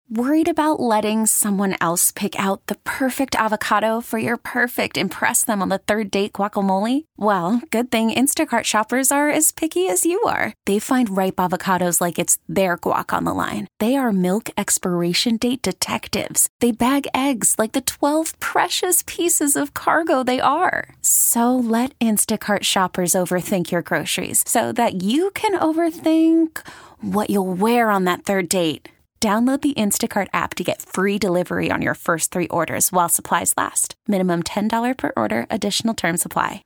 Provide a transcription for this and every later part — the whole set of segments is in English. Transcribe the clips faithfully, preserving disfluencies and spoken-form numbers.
Worried about letting someone else pick out the perfect avocado for your perfect impress them on the third date guacamole? Well, good thing Instacart shoppers are as picky as you are. They find ripe avocados like it's their guac on the line. They are milk expiration date detectives. They bag eggs like the twelve precious pieces of cargo they are. So let Instacart shoppers overthink your groceries so that you can overthink what you'll wear on that third date. Download the Instacart app to get free delivery on your first three orders while supplies last. Minimum ten dollars per order. Additional terms apply.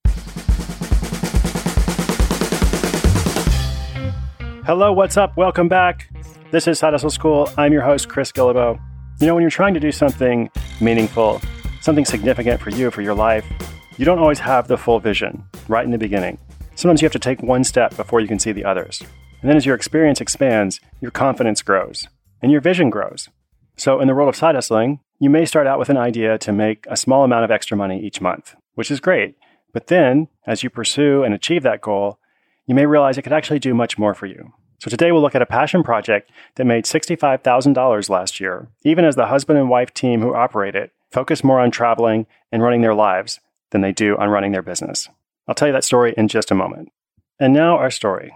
Hello, what's up? Welcome back. This is Side Hustle School. I'm your host, Chris Guillebeau. You know, when you're trying to do something meaningful, something significant for you, for your life, you don't always have the full vision right in the beginning. Sometimes you have to take one step before you can see the others. And then as your experience expands, your confidence grows and your vision grows. So in the world of side hustling, you may start out with an idea to make a small amount of extra money each month, which is great. But then as you pursue and achieve that goal, you may realize it could actually do much more for you. So today we'll look at a passion project that made sixty-five thousand dollars last year, even as the husband and wife team who operate it focus more on traveling and running their lives than they do on running their business. I'll tell you that story in just a moment. And now our story.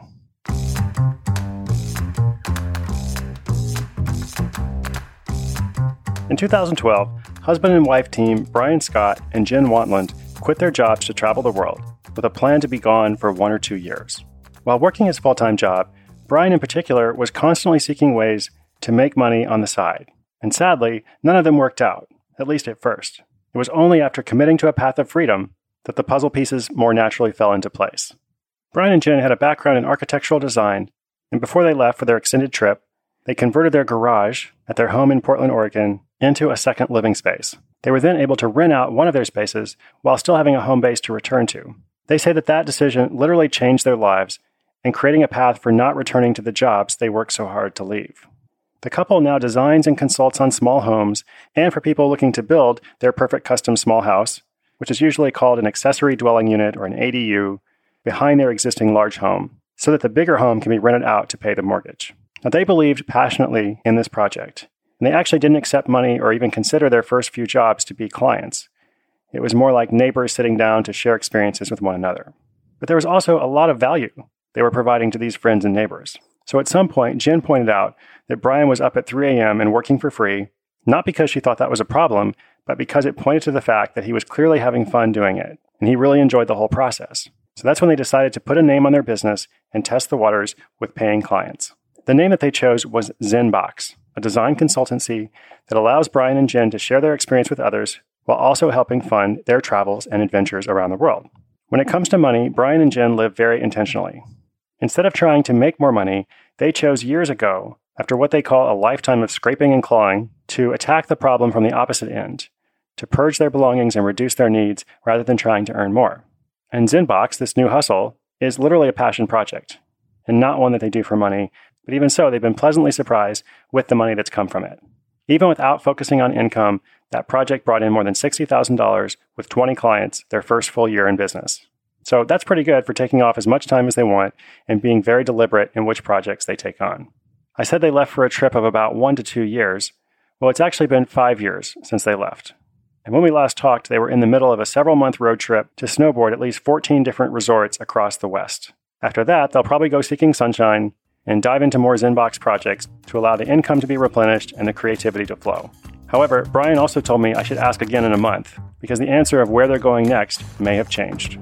In two thousand twelve, husband and wife team Brian Scott and Jen Wantland quit their jobs to travel the world with a plan to be gone for one or two years. While working his full-time job, Brian in particular was constantly seeking ways to make money on the side. And sadly, none of them worked out, at least at first. It was only after committing to a path of freedom that the puzzle pieces more naturally fell into place. Brian and Jen had a background in architectural design, and before they left for their extended trip, they converted their garage at their home in Portland, Oregon, into a second living space. They were then able to rent out one of their spaces while still having a home base to return to. They say that that decision literally changed their lives and creating a path for not returning to the jobs they worked so hard to leave. The couple now designs and consults on small homes and for people looking to build their perfect custom small house, which is usually called an accessory dwelling unit or an A D U, behind their existing large home, so that the bigger home can be rented out to pay the mortgage. Now, they believed passionately in this project, and they actually didn't accept money or even consider their first few jobs to be clients. It was more like neighbors sitting down to share experiences with one another. But there was also a lot of value they were providing to these friends and neighbors. So at some point, Jen pointed out that Brian was up at three a.m. and working for free, not because she thought that was a problem, but because it pointed to the fact that he was clearly having fun doing it, and he really enjoyed the whole process. So that's when they decided to put a name on their business and test the waters with paying clients. The name that they chose was ZenBox, a design consultancy that allows Brian and Jen to share their experience with others while also helping fund their travels and adventures around the world. When it comes to money, Brian and Jen live very intentionally. Instead of trying to make more money, they chose years ago, after what they call a lifetime of scraping and clawing, to attack the problem from the opposite end, to purge their belongings and reduce their needs rather than trying to earn more. And ZenBox, this new hustle, is literally a passion project, and not one that they do for money, but even so, they've been pleasantly surprised with the money that's come from it. Even without focusing on income, that project brought in more than sixty thousand dollars with twenty clients their first full year in business. So that's pretty good for taking off as much time as they want and being very deliberate in which projects they take on. I said they left for a trip of about one to two years. Well, it's actually been five years since they left. And when we last talked, they were in the middle of a several-month road trip to snowboard at least fourteen different resorts across the West. After that, they'll probably go seeking sunshine and dive into more ZenBox projects to allow the income to be replenished and the creativity to flow. However, Brian also told me I should ask again in a month, because the answer of where they're going next may have changed.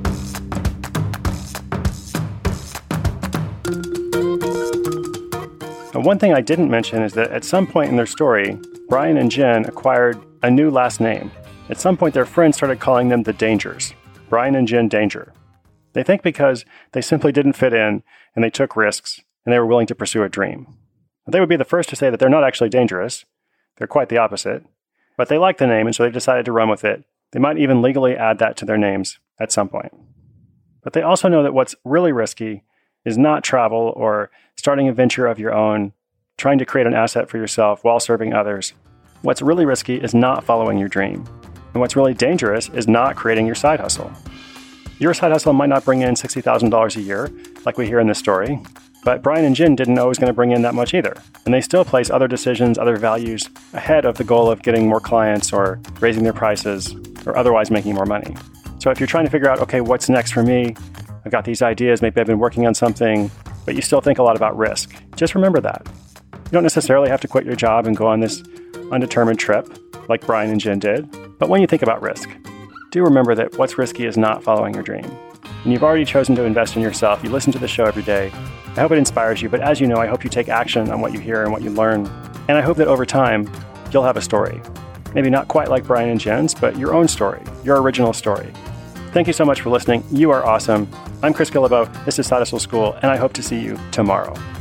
Now, one thing I didn't mention is that at some point in their story, Brian and Jen acquired a new last name. At some point, their friends started calling them the Dangers, Brian and Jen Danger. They think because they simply didn't fit in and they took risks and they were willing to pursue a dream. They would be the first to say that they're not actually dangerous. They're quite the opposite. But they like the name, and so they decided to run with it. They might even legally add that to their names at some point. But they also know that what's really risky is not travel or starting a venture of your own, trying to create an asset for yourself while serving others. What's really risky is not following your dream. And what's really dangerous is not creating your side hustle. Your side hustle might not bring in sixty thousand dollars a year, like we hear in this story, But Brian and Jen didn't know it was going to bring in that much either. And they still place other decisions, other values ahead of the goal of getting more clients or raising their prices or otherwise making more money. So if you're trying to figure out, okay, what's next for me? I've got these ideas, maybe I've been working on something, but you still think a lot about risk. Just remember that. You don't necessarily have to quit your job and go on this undetermined trip like Brian and Jen did. But when you think about risk, do remember that what's risky is not following your dream. And you've already chosen to invest in yourself. You listen to the show every day. I hope it inspires you, but as you know, I hope you take action on what you hear and what you learn. And I hope that over time, you'll have a story. Maybe not quite like Brian and Jen's, but your own story, your original story. Thank you so much for listening. You are awesome. I'm Chris Guillebeau. This is Side Hustle School, and I hope to see you tomorrow.